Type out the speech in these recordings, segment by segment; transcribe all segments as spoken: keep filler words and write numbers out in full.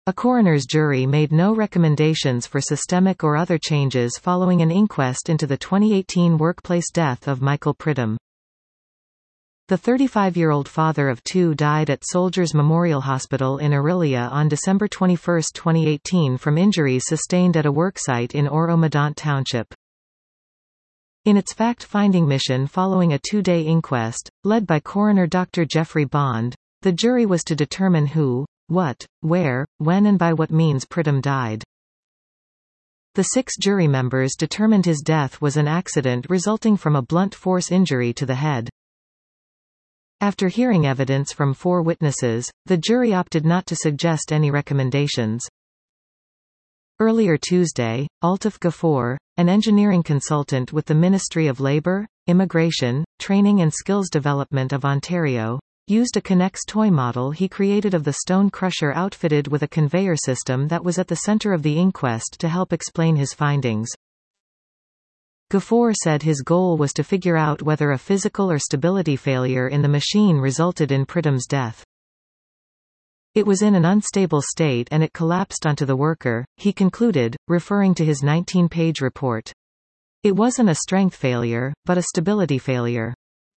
A coroner's jury made no recommendations for systemic or other changes following an inquest into the twenty eighteen workplace death of Michael Pridham. The thirty-five-year-old father of two died at Soldiers Memorial Hospital in Orillia on December twenty-first, twenty eighteen from injuries sustained at a worksite in Oro-Medonte Township. In its fact-finding mission following a two-day inquest, led by coroner Doctor Jeffrey Bond, the jury was to determine who, what, where, when and by what means Pridham died. The six jury members determined his death was an accident resulting from a blunt force injury to the head. After hearing evidence from four witnesses, the jury opted not to suggest any recommendations. Earlier Tuesday, Altaf Ghafoor, an engineering consultant with the Ministry of Labour, Immigration, Training and Skills Development of Ontario, used a Connex toy model he created of the stone crusher outfitted with a conveyor system that was at the centre of the inquest to help explain his findings. Ghafoor said his goal was to figure out whether a physical or stability failure in the machine resulted in Pridham's death. It was in an unstable state and it collapsed onto the worker, he concluded, referring to his nineteen-page report. It wasn't a strength failure, but a stability failure.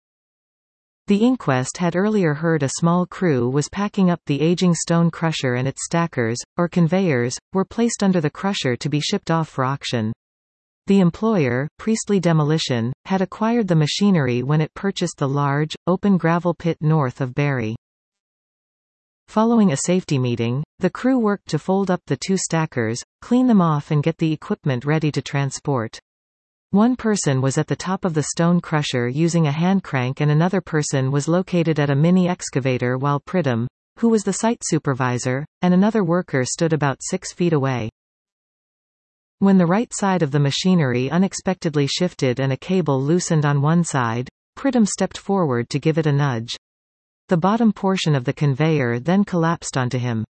The inquest had earlier heard a small crew was packing up the aging stone crusher and its stackers, or conveyors, were placed under the crusher to be shipped off for auction. The employer, Priestley Demolition, had acquired the machinery when it purchased the large, open gravel pit north of Barrie. Following a safety meeting, the crew worked to fold up the two stackers, clean them off and get the equipment ready to transport. One person was at the top of the stone crusher using a hand crank and another person was located at a mini excavator while Pridham, who was the site supervisor, and another worker stood about six feet away. When the right side of the machinery unexpectedly shifted and a cable loosened on one side, Pridham stepped forward to give it a nudge. The bottom portion of the conveyor then collapsed onto him.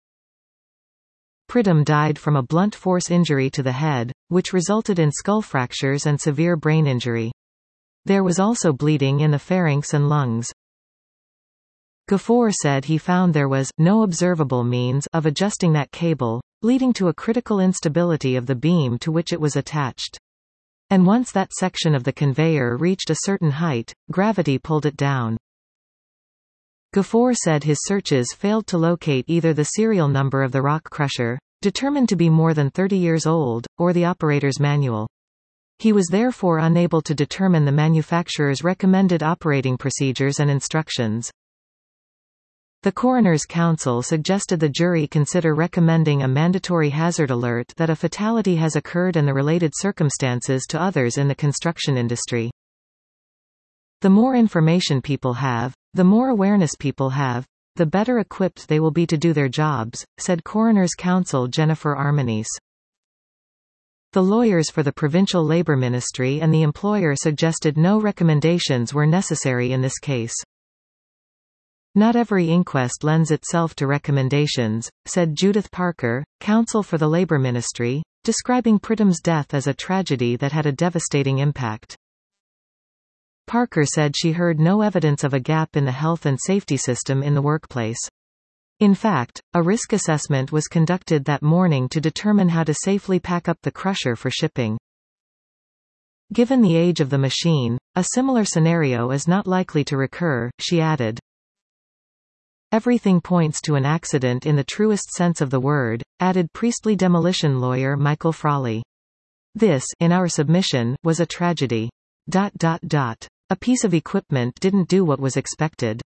Pridham died from a blunt force injury to the head, which resulted in skull fractures and severe brain injury. There was also bleeding in the pharynx and lungs. Ghafoor said he found there was no observable means of adjusting that cable, leading to a critical instability of the beam to which it was attached. And once that section of the conveyor reached a certain height, gravity pulled it down. Ghafoor said his searches failed to locate either the serial number of the rock crusher, determined to be more than thirty years old, or the operator's manual. He was therefore unable to determine the manufacturer's recommended operating procedures and instructions. The coroner's counsel suggested the jury consider recommending a mandatory hazard alert that a fatality has occurred and the related circumstances to others in the construction industry. The more information people have, the more awareness people have, the better equipped they will be to do their jobs, said coroner's counsel Jennifer Armanese. The lawyers for the Provincial Labour Ministry and the employer suggested no recommendations were necessary in this case. Not every inquest lends itself to recommendations, said Judith Parker, counsel for the Labour Ministry, describing Pridham's death as a tragedy that had a devastating impact. Parker said she heard no evidence of a gap in the health and safety system in the workplace. In fact, a risk assessment was conducted that morning to determine how to safely pack up the crusher for shipping. Given the age of the machine, a similar scenario is not likely to recur, she added. Everything points to an accident in the truest sense of the word, added Priestley demolition lawyer Michael Frawley. This, in our submission, was a tragedy. Dot dot dot. A piece of equipment didn't do what was expected.